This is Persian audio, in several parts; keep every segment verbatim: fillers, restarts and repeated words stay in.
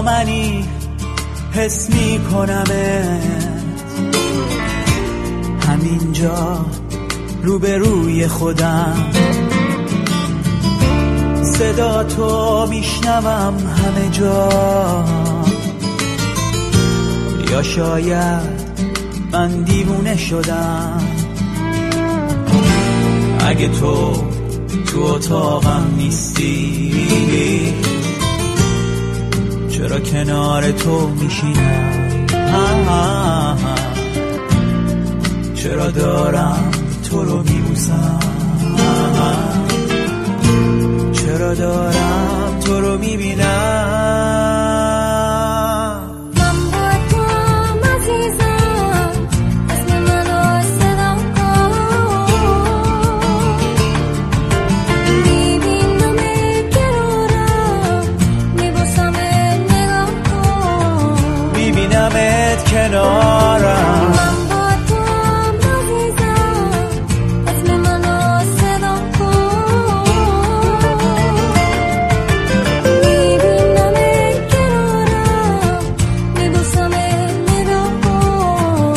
با منی حس می کنمت همینجا روبروی خودم، صدا تو میشنوم همه جا. یا شاید من دیوونه شدم، اگه تو تو اتاقم نیستی چرا کنار تو میشینم؟ چرا دارم تو رو میبوسم؟ چرا دارم تو رو میبینم؟ میبینمت کنارم، من با تو هم عزیزم، اسم منو صدا کن. میبینمت کنارم، میبوسمت نگاه کن.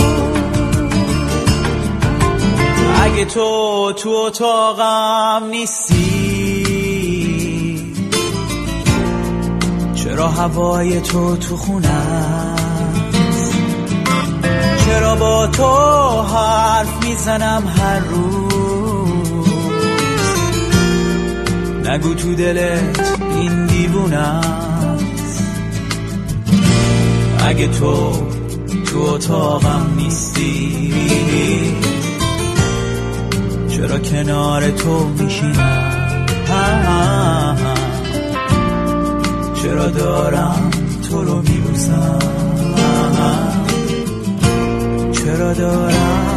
اگه تو تو اتاقم نیستی چرا هوای تو تو خونه است؟ چرا با تو حرف میزنم هر روز؟ نگو تو دلت این دیوونه است. اگه تو تو اتاقم نیستی چرا کنار تو میشینم؟ چرا دارم تو رو میبوسم؟ چرا دارم